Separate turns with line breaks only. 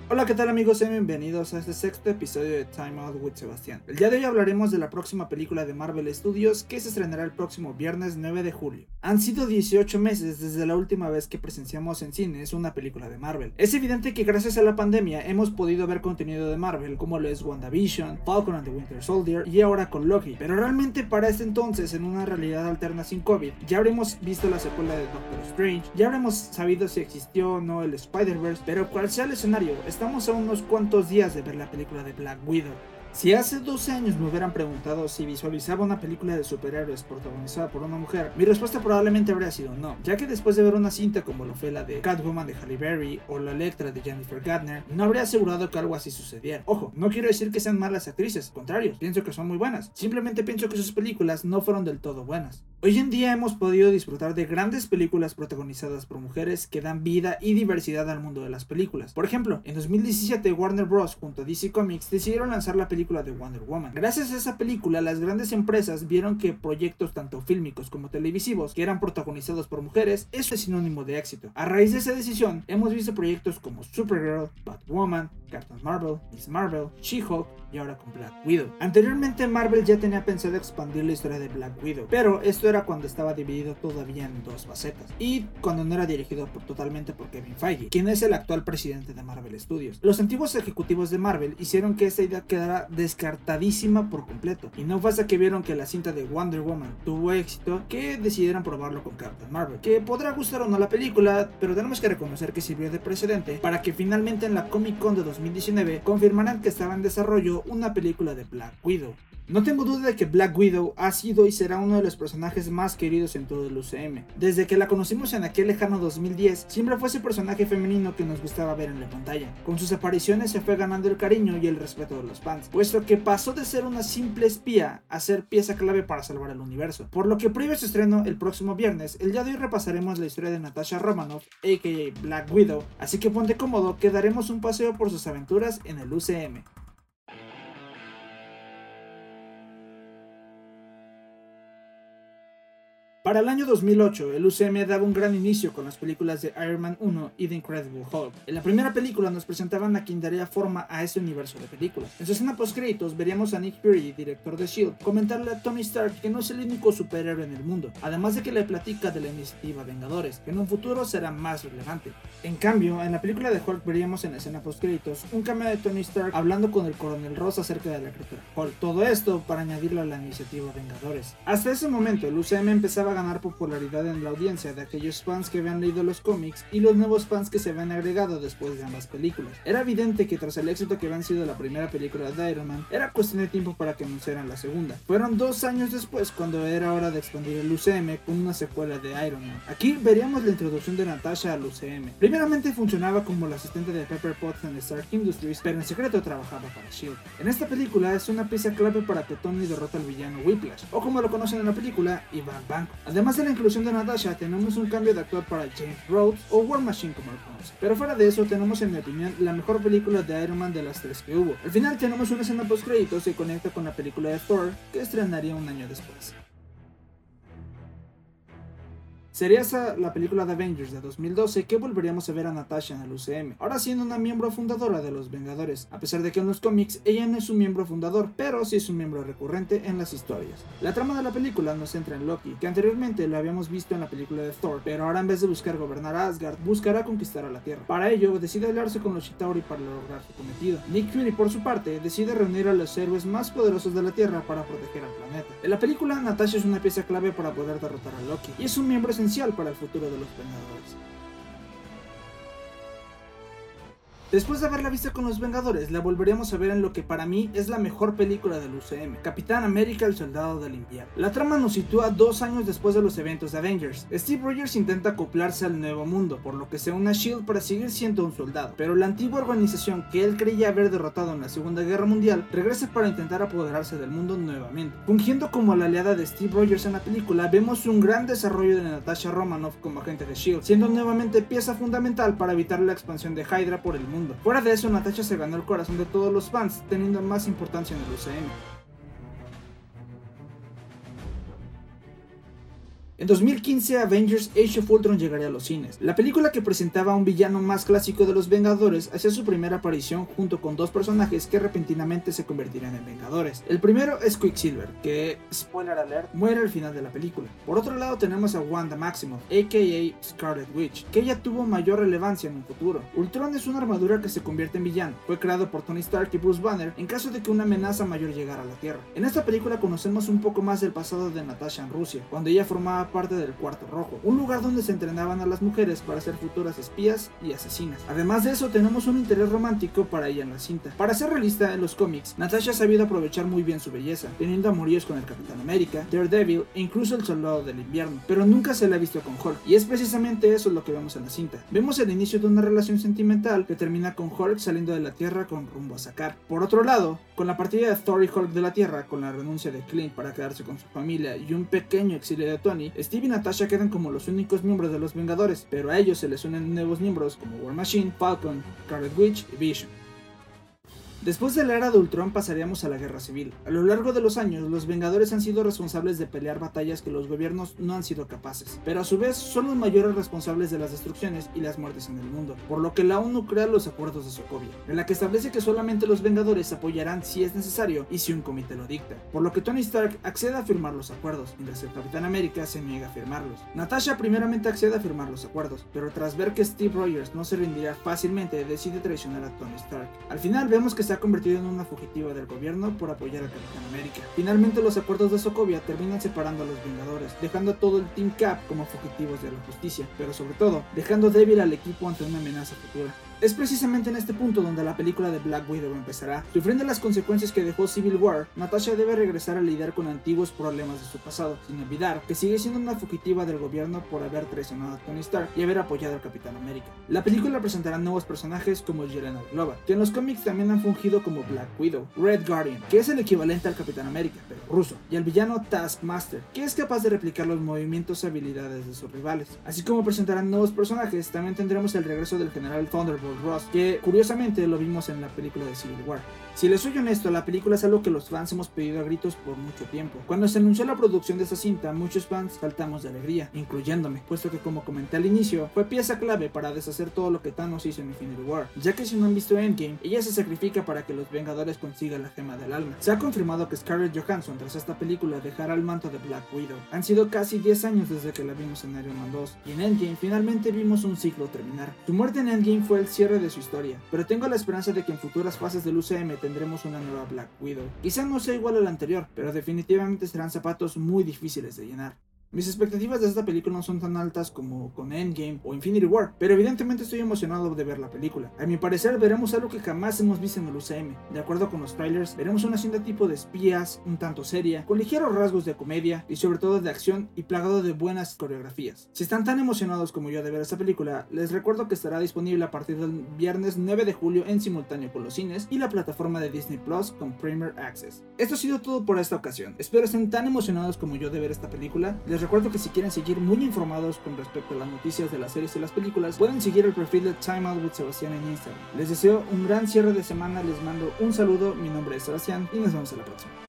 Hola, ¿qué tal amigos? Sean bienvenidos a este sexto episodio de Time Out with Sebastián. El día de hoy hablaremos de la próxima película de Marvel Studios que se estrenará el próximo viernes 9 de julio. Han sido 18 meses desde la última vez que presenciamos en cines una película de Marvel. Es evidente que gracias a la pandemia hemos podido ver contenido de Marvel como lo es WandaVision, Falcon and the Winter Soldier y ahora con Loki, pero realmente para este entonces, en una realidad alterna sin COVID, ya habremos visto la secuela de Doctor Strange, ya habremos sabido si existió o no el Spider-Verse, pero cual sea el escenario, estamos a unos cuantos días de ver la película de Black Widow. Si hace 12 años me hubieran preguntado si visualizaba una película de superhéroes protagonizada por una mujer, mi respuesta probablemente habría sido no, ya que después de ver una cinta como lo fue la de Catwoman de Halle Berry o la Electra de Jennifer Garner, no habría asegurado que algo así sucediera. Ojo, no quiero decir que sean malas actrices, al contrario, pienso que son muy buenas, simplemente pienso que sus películas no fueron del todo buenas. Hoy en día hemos podido disfrutar de grandes películas protagonizadas por mujeres que dan vida y diversidad al mundo de las películas. Por ejemplo, en 2017 Warner Bros. Junto a DC Comics decidieron lanzar la película de Wonder Woman. Gracias a esa película, las grandes empresas vieron que proyectos tanto fílmicos como televisivos que eran protagonizados por mujeres, eso es sinónimo de éxito. A raíz de esa decisión, hemos visto proyectos como Supergirl, Batwoman, Captain Marvel, Miss Marvel, She-Hulk y ahora con Black Widow. Anteriormente Marvel ya tenía pensado expandir la historia de Black Widow, pero esto era cuando estaba dividido todavía en dos facetas y cuando no era dirigido totalmente por Kevin Feige, quien es el actual presidente de Marvel Studios. Los antiguos ejecutivos de Marvel hicieron que esta idea quedara descartadísima por completo, y no fue hasta que vieron que la cinta de Wonder Woman tuvo éxito que decidieron probarlo con Captain Marvel, que podrá gustar o no la película, pero tenemos que reconocer que sirvió de precedente para que finalmente en la Comic Con de 2019 confirmaran que estaba en desarrollo una película de Black Widow. No tengo duda de que Black Widow ha sido y será uno de los personajes más queridos en todo el UCM. Desde que la conocimos en aquel lejano 2010, siempre fue ese personaje femenino que nos gustaba ver en la pantalla. Con sus apariciones se fue ganando el cariño y el respeto de los fans, puesto que pasó de ser una simple espía a ser pieza clave para salvar el universo. Por lo que previo a su estreno el próximo viernes, el día de hoy repasaremos la historia de Natasha Romanoff, a.k.a. Black Widow, así que ponte cómodo que daremos un paseo por sus aventuras en el UCM. Para el año 2008, el UCM daba un gran inicio con las películas de Iron Man 1 y The Incredible Hulk. En la primera película nos presentaban a quien daría forma a ese universo de películas. En su escena post-créditos veríamos a Nick Fury, director de S.H.I.E.L.D., comentarle a Tony Stark que no es el único superhéroe en el mundo, además de que le platica de la iniciativa Vengadores, que en un futuro será más relevante. En cambio, en la película de Hulk veríamos en la escena post-créditos un cameo de Tony Stark hablando con el Coronel Ross acerca de la criatura Hulk. Todo esto para añadirlo a la iniciativa Vengadores. Hasta ese momento, el UCM empezaba a ganar popularidad en la audiencia de aquellos fans que habían leído los cómics y los nuevos fans que se habían agregado después de ambas películas. Era evidente que tras el éxito que habían sido la primera película de Iron Man, era cuestión de tiempo para que anunciaran la segunda. Fueron 2 años después cuando era hora de expandir el UCM con una secuela de Iron Man. Aquí veríamos la introducción de Natasha al UCM. Primeramente funcionaba como la asistente de Pepper Potts en Stark Industries, pero en secreto trabajaba para S.H.I.E.L.D. En esta película es una pieza clave para que Tony derrota al villano Whiplash, o como lo conocen en la película, Ivan Banco. Además de la inclusión de Natasha, tenemos un cambio de actor para James Rhodes o War Machine como lo conocen. Pero fuera de eso, tenemos en mi opinión la mejor película de Iron Man de las 3 que hubo. Al final tenemos una escena post créditos que conecta con la película de Thor, que estrenaría un año después. Sería esa la película de Avengers de 2012 que volveríamos a ver a Natasha en el UCM, ahora siendo una miembro fundadora de los Vengadores, a pesar de que en los cómics ella no es un miembro fundador, pero sí es un miembro recurrente en las historias. La trama de la película nos centra en Loki, que anteriormente lo habíamos visto en la película de Thor, pero ahora en vez de buscar gobernar a Asgard, buscará conquistar a la Tierra. Para ello, decide aliarse con los Chitauri para lograr su cometido. Nick Fury, por su parte, decide reunir a los héroes más poderosos de la Tierra para proteger al planeta. En la película, Natasha es una pieza clave para poder derrotar a Loki, y es un miembro esencial para el futuro de los Vengadores. Después de haberla visto con los Vengadores, la volveríamos a ver en lo que para mí es la mejor película del UCM, Capitán América el Soldado del Invierno. La trama nos sitúa 2 años después de los eventos de Avengers. Steve Rogers intenta acoplarse al nuevo mundo, por lo que se une a S.H.I.E.L.D. para seguir siendo un soldado, pero la antigua organización que él creía haber derrotado en la Segunda Guerra Mundial regresa para intentar apoderarse del mundo nuevamente. Fungiendo como la aliada de Steve Rogers en la película, vemos un gran desarrollo de Natasha Romanoff como agente de S.H.I.E.L.D., siendo nuevamente pieza fundamental para evitar la expansión de Hydra por el mundo. Fuera de eso, Natasha se ganó el corazón de todos los fans, teniendo más importancia en el UCM. En 2015, Avengers Age of Ultron llegaría a los cines. La película, que presentaba a un villano más clásico de los Vengadores, hacía su primera aparición junto con dos personajes que repentinamente se convertirían en Vengadores. El primero es Quicksilver, que, spoiler alert, muere al final de la película. Por otro lado tenemos a Wanda Maximoff, aka Scarlet Witch, que ella tuvo mayor relevancia en un futuro. Ultron es una armadura que se convierte en villano. Fue creado por Tony Stark y Bruce Banner en caso de que una amenaza mayor llegara a la Tierra. En esta película conocemos un poco más del pasado de Natasha en Rusia, cuando ella formaba parte del Cuarto Rojo, un lugar donde se entrenaban a las mujeres para ser futuras espías y asesinas. Además de eso, tenemos un interés romántico para ella en la cinta. Para ser realista, en los cómics, Natasha ha sabido aprovechar muy bien su belleza, teniendo amoríos con el Capitán América, Daredevil e incluso el Soldado del Invierno, pero nunca se la ha visto con Hulk, y es precisamente eso lo que vemos en la cinta. Vemos el inicio de una relación sentimental que termina con Hulk saliendo de la Tierra con rumbo a Sakaar. Por otro lado, con la partida de Thor y Hulk de la Tierra, con la renuncia de Clint para quedarse con su familia y un pequeño exilio de Tony, Steve y Natasha quedan como los únicos miembros de los Vengadores, pero a ellos se les unen nuevos miembros como War Machine, Falcon, Scarlet Witch y Vision. Después de la era de Ultron pasaríamos a la Guerra Civil. A lo largo de los años, los Vengadores han sido responsables de pelear batallas que los gobiernos no han sido capaces, pero a su vez son los mayores responsables de las destrucciones y las muertes en el mundo, por lo que la ONU crea los acuerdos de Sokovia, en la que establece que solamente los Vengadores apoyarán si es necesario y si un comité lo dicta, por lo que Tony Stark accede a firmar los acuerdos, mientras el Capitán América se niega a firmarlos. Natasha primeramente accede a firmar los acuerdos, pero tras ver que Steve Rogers no se rendirá fácilmente, decide traicionar a Tony Stark. Al final vemos que se ha convertido en una fugitiva del gobierno por apoyar al Capitán América. Finalmente, los acuerdos de Sokovia terminan separando a los Vengadores, dejando a todo el Team Cap como fugitivos de la justicia, pero sobre todo, dejando débil al equipo ante una amenaza futura. Es precisamente en este punto donde la película de Black Widow empezará. Sufriendo las consecuencias que dejó Civil War, Natasha debe regresar a lidiar con antiguos problemas de su pasado, sin olvidar que sigue siendo una fugitiva del gobierno por haber traicionado a Tony Stark y haber apoyado al Capitán América. La película presentará nuevos personajes como Yelena Belova, que en los cómics también han fungido como Black Widow, Red Guardian, que es el equivalente al Capitán América, pero ruso, y al villano Taskmaster, que es capaz de replicar los movimientos y habilidades de sus rivales. Así como presentarán nuevos personajes, también tendremos el regreso del general Thunderbolt Ross, que curiosamente lo vimos en la película de Civil War. Si les soy honesto, la película es algo que los fans hemos pedido a gritos por mucho tiempo. Cuando se anunció la producción de esta cinta, muchos fans saltamos de alegría, incluyéndome, puesto que, como comenté al inicio, fue pieza clave para deshacer todo lo que Thanos hizo en Infinity War, ya que si no han visto Endgame, ella se sacrifica para que los Vengadores consigan la gema del alma. Se ha confirmado que Scarlett Johansson, tras esta película, dejará el manto de Black Widow. Han sido casi 10 años desde que la vimos en Iron Man 2, y en Endgame finalmente vimos un ciclo terminar. Su muerte en Endgame fue el cierre de su historia, pero tengo la esperanza de que en futuras fases del UCM tendremos una nueva Black Widow. Quizá no sea igual a la anterior, pero definitivamente serán zapatos muy difíciles de llenar. Mis expectativas de esta película no son tan altas como con Endgame o Infinity War, pero evidentemente estoy emocionado de ver la película. A mi parecer veremos algo que jamás hemos visto en el UCM. De acuerdo con los trailers, veremos una cinta tipo de espías, un tanto seria, con ligeros rasgos de comedia y sobre todo de acción y plagado de buenas coreografías. Si están tan emocionados como yo de ver esta película, les recuerdo que estará disponible a partir del viernes 9 de julio en simultáneo con los cines y la plataforma de Disney Plus con Premier Access. Esto ha sido todo por esta ocasión. Espero estén tan emocionados como yo de ver esta película. Les recuerdo que si quieren seguir muy informados con respecto a las noticias de las series y las películas, pueden seguir el perfil de Time Out with Sebastián en Instagram. Les deseo un gran cierre de semana, les mando un saludo, mi nombre es Sebastián y nos vemos en la próxima.